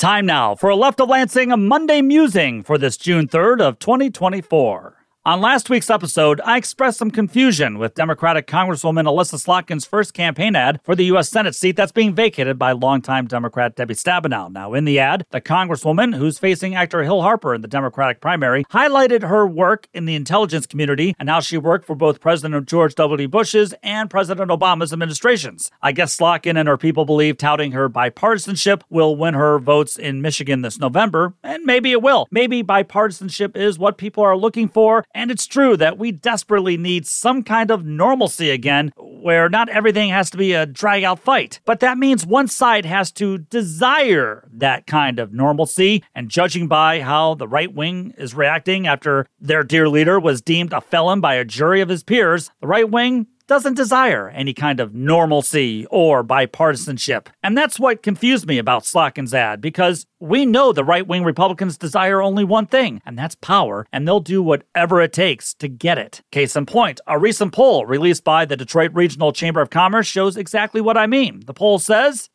Time now for a Left of Lansing Monday Musing for this June 3rd of 2024. On last week's episode, I expressed some confusion with Democratic Congresswoman Elissa Slotkin's first campaign ad for the U.S. Senate seat that's being vacated by longtime Democrat Debbie Stabenow. Now, in the ad, the Congresswoman, who's facing actor Hill Harper in the Democratic primary, highlighted her work in the intelligence community and how she worked for both President George W. Bush's and President Obama's administrations. I guess Slotkin and her people believe touting her bipartisanship will win her votes in Michigan this November, and maybe it will. Maybe bipartisanship is what people are looking for. And it's true that we desperately need some kind of normalcy again, where not everything has to be a drag-out fight. But that means one side has to desire that kind of normalcy, and judging by how the right wing is reacting after their dear leader was deemed a felon by a jury of his peers, the right wing doesn't desire any kind of normalcy or bipartisanship. And that's what confused me about Slotkin's ad, because we know the right-wing Republicans desire only one thing, and that's power, and they'll do whatever it takes to get it. Case in point, a recent poll released by the Detroit Regional Chamber of Commerce shows exactly what I mean. The poll says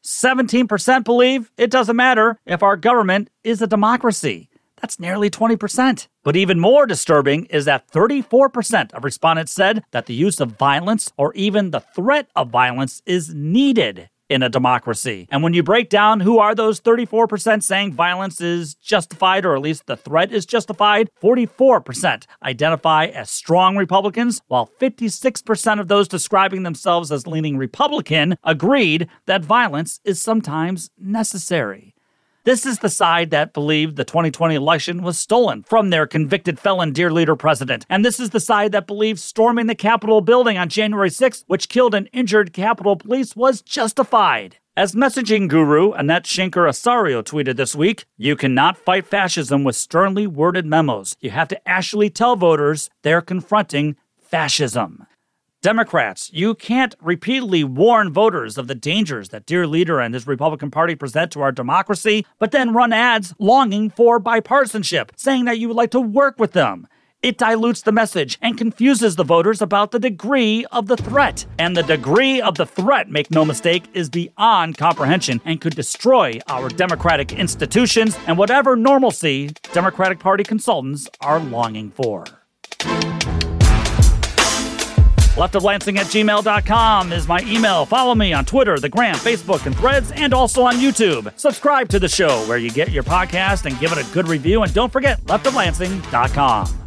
17% believe it doesn't matter if our government is a democracy. That's nearly 20%. But even more disturbing is that 34% of respondents said that the use of violence or even the threat of violence is needed in a democracy. And when you break down who are those 34% saying violence is justified, or at least the threat is justified, 44% identify as strong Republicans, while 56% of those describing themselves as leaning Republican agreed that violence is sometimes necessary. This is the side that believed the 2020 election was stolen from their convicted felon dear leader president. And this is the side that believed storming the Capitol building on January 6th, which killed and injured Capitol Police, was justified. As messaging guru Annette Shinker-Asario tweeted this week, you cannot fight fascism with sternly worded memos. You have to actually tell voters they're confronting fascism. Democrats, you can't repeatedly warn voters of the dangers that dear leader and his Republican Party present to our democracy, but then run ads longing for bipartisanship, saying that you would like to work with them. It dilutes the message and confuses the voters about the degree of the threat. And the degree of the threat, make no mistake, is beyond comprehension and could destroy our democratic institutions and whatever normalcy Democratic Party consultants are longing for. leftoflansing@gmail.com is my email. Follow me on Twitter, the Gram, Facebook, and Threads, and also on YouTube. Subscribe to the show where you get your podcast and give it a good review. And don't forget, leftoflansing.com.